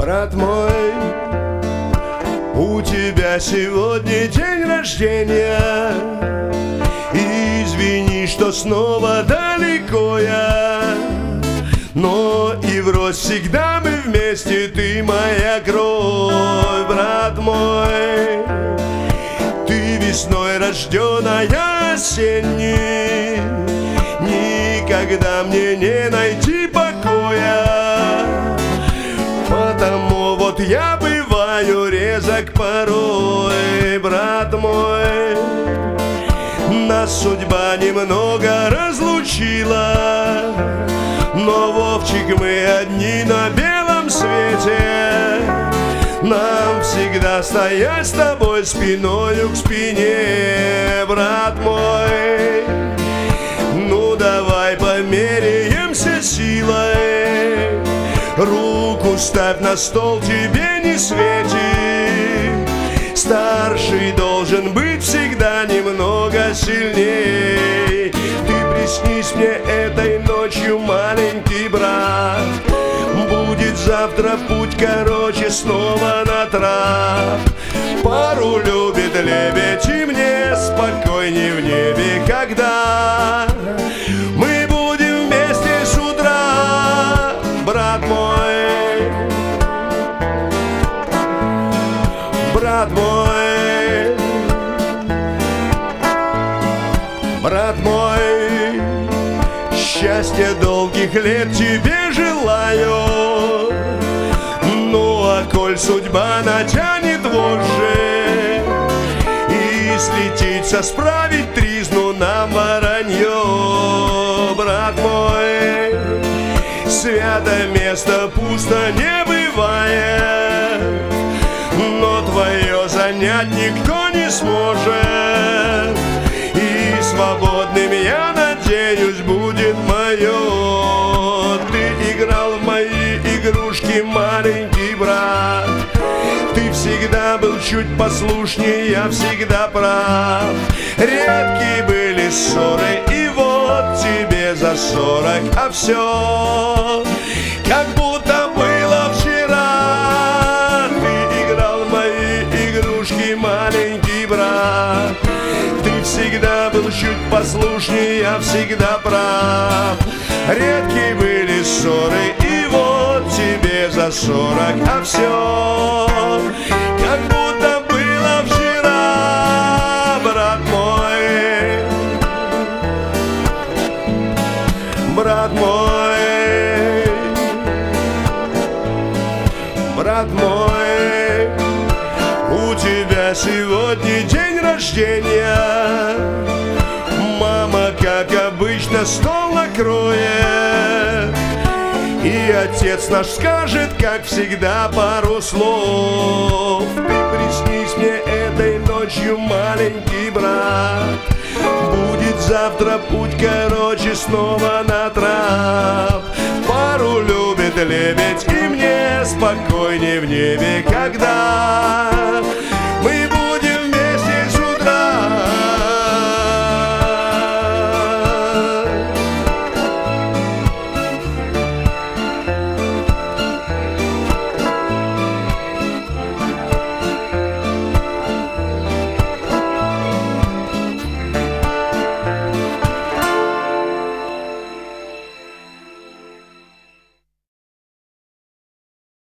Брат мой, у тебя сегодня день рождения. Извини, что снова далеко я, но и врозь всегда мы вместе, ты моя кровь. Брат мой, ты весной рожденная осенний, никогда мне не найти покоя. Потому вот я бываю резок порой, брат мой. Нас судьба немного разлучила, но, Вовчик, мы одни на белом свете. Нам всегда стоять с тобой спиною к спине, брат мой. Ну давай померяемся силой, руку ставь на стол, тебе не светит. Старший должен быть всегда немного сильней. Ты приснись мне этой ночью, маленький брат. Будет завтра путь короче, снова на трап. Пару любит лебедь, и мне спокойней в небе, когда мы будем вместе с утра, брат мой. Брат мой, брат мой, счастья долгих лет тебе желаю. Ну а коль судьба натянет вожжи и слетится справить тризну нам воронье, брат мой, свято место пусто не бывает, но твое занять никто не сможет, и свободным, я надеюсь, будет мое. Ты играл в мои игрушки, маленький брат. Ты всегда был чуть послушнее, я всегда прав. Редкие были ссоры, и вот тебе за 40, а все как будто было вчера. Ты играл в мои игрушки, маленький брат. Ты всегда был чуть послушнее, я всегда прав. Редкие были ссоры, и вот тебе за 40, а все как будто было вчера, брат мой. Брат мой, брат мой, у тебя сегодня день рождения. Мама, как обычно, стол накроет, и отец наш скажет, как всегда, пару слов. Ты приснись мне этой ночью, маленький брат. Будет завтра путь короче, снова на трап. Пару любит лебедь, и мне спокойней в небе, когда мы